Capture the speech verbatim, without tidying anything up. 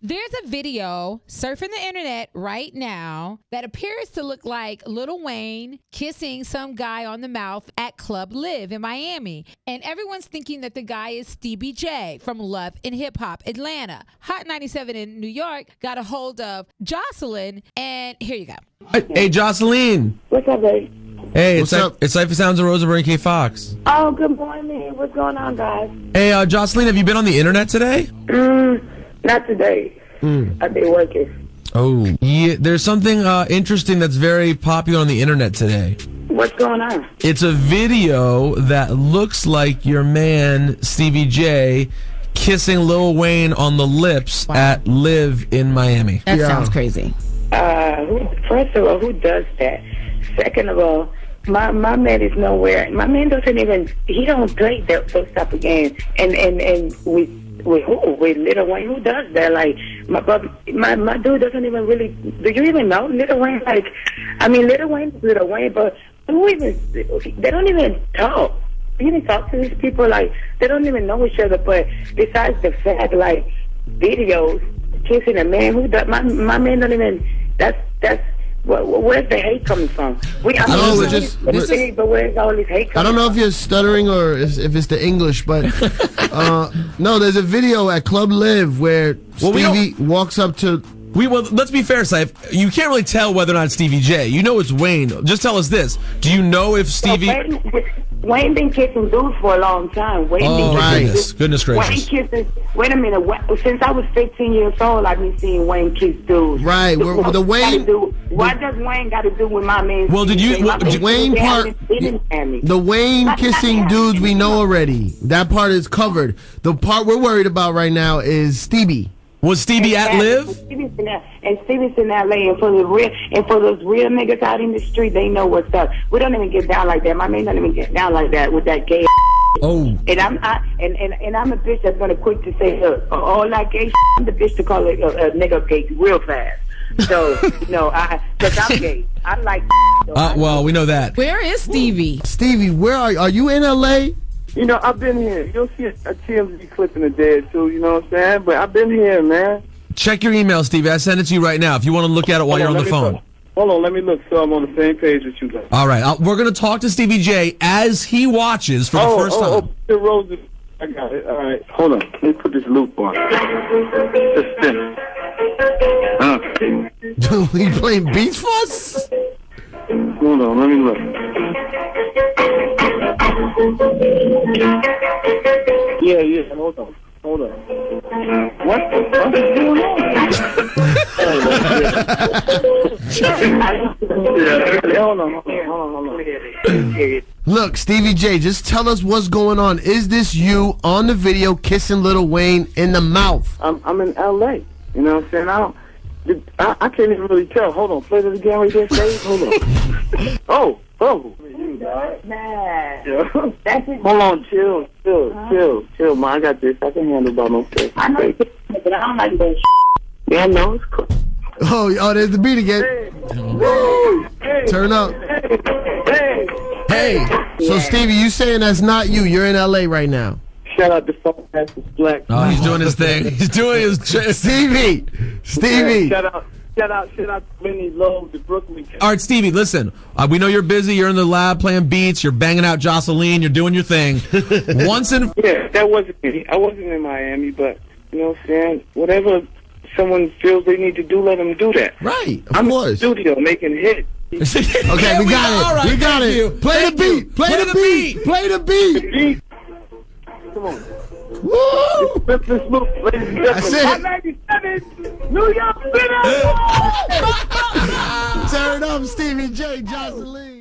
There's a video surfing the internet right now that appears to look like Lil Wayne kissing some guy on the mouth at Club Live in Miami. And everyone's thinking that the guy is Stevie J from Love and Hip Hop Atlanta. Hot ninety-seven in New York got a hold of Jocelyn, and here you go. Hey, Jocelyn. What's up, babe? Hey, What's it's up? It's Cypher Sounds of Rosenberg and K Fox. Oh, good morning. What's going on, guys? Hey, uh, Jocelyn, have you been on the internet today? Mm, not today. Mm. I've been working. Oh, yeah. There's something uh, interesting that's very popular on the internet today. What's going on? It's a video that looks like your man Stevie J kissing Lil Wayne on the lips Wow. at Live in Miami. That Yeah. sounds crazy. Uh, who, first of all, who does that? Second of all, my my man is nowhere. My man doesn't even. He don't play that, those type of games. And and and with with who? With Lil Wayne? Who does that? Like my but my my dude doesn't even really. Do you even know Lil Wayne? Like, I mean, Lil Wayne is Lil Wayne, but who even? They don't even talk. You even talk to these people like they don't even know each other. But besides the fact, like videos kissing a man, who does? My my man don't even. That's that's. Where's the hate coming from? We, I, I don't know, mean, it's just- it's big, but where's all this hate I coming don't know from? if you're stuttering or if, if it's the English, but uh, no, there's a video at Club Live where Well, we Stevie walks up to. We well, let's be fair, Cypher. You can't really tell whether or not it's Stevie J. You know it's Wayne. Just tell us this: do you know if Stevie? Wayne, Wayne been kissing dudes for a long time. Wayne Oh, been right. goodness, goodness Wayne gracious! kisses. Wait a minute. Wa- Since I was fifteen years old, I've been seeing Wayne kiss dudes. Right, So we're- what the gotta Wayne- do- What does Wayne got to do with my man? Well, did you- My well, man did- Wayne Stevie part- hasn't been in Miami. The Wayne kissing dudes we know already. That part is covered. The part we're worried about right now is Stevie. Was Stevie at Live? Stevie's in L- and Stevie's in L A, and for the real and for those real niggas out in the street, they know what's up. We don't even get down like that. My man don't even get down like that with that gay. Oh, And I'm I, and, and and I'm a bitch that's gonna quick to say, look, all that gay. I'm the bitch to call it a, a nigga gay real fast. So no, I because I'm gay. I like. So uh, I- well, we know that. Where is Stevie? Stevie, where are you? Are you in L A? You know, I've been here. You'll see a, a T M Z clip in a day or two, you know what I'm saying? But I've been here, man. Check your email, Stevie. I sent it to you right now. If you want to look at it while Hold you're on let the me phone. look. Hold on, let me look so I'm on the same page as you guys. All right, I'll, we're gonna talk to Stevie J as he watches for the oh, first oh, time. oh, the roses. I got it. All right, hold on. Let me put this loop on. Just spin. Uh, you playing beats for us? hold on, let me look. Yeah, yeah, hold on. Hold on. What the fuck is going on? yeah, hold on, hold on, hold on, hold on. Look, Stevie J, just tell us what's going on. Is this you on the video kissing Lil Wayne in the mouth? I'm I'm in L A. You know what I'm saying? I don't. I, I can't even really tell. Hold on, play this again right there, Steve. Hold on. oh, oh. Nah. Yeah. That's it. Hold on, chill, chill, chill, chill, man. I got this. I can handle by myself. I know, you can, but I don't like that. Yeah, I know it's cool. Oh, oh, there's the beat again. Hey, Turn up. hey. Hey, so Stevie, you saying that's not you? You're in L A right now. Shout out to Funk Pastor Black. Oh, he's doing his thing. He's doing his. Stevie, Stevie. Shout out, shout out, shout out to Vinny Lowe, the Brooklyn. All right, Stevie, listen. Uh, we know you're busy. You're in the lab playing beats. You're banging out Jocelyn. You're doing your thing. Once in. Yeah, that wasn't me. I wasn't in Miami, but you know what I'm saying? Whatever someone feels they need to do, let them do that. Right, of I'm course. in the studio making hits. Okay, Yeah, we got know. it. All right, we got thank it. you. Play Thank the you. beat. Play, the, beat. Play the beat. Beat. Come on. Woo! Memphis Loop, ladies and That's gentlemen. it. one ninety-seven, New York City! Turn up, Stevie J, Jocelyn.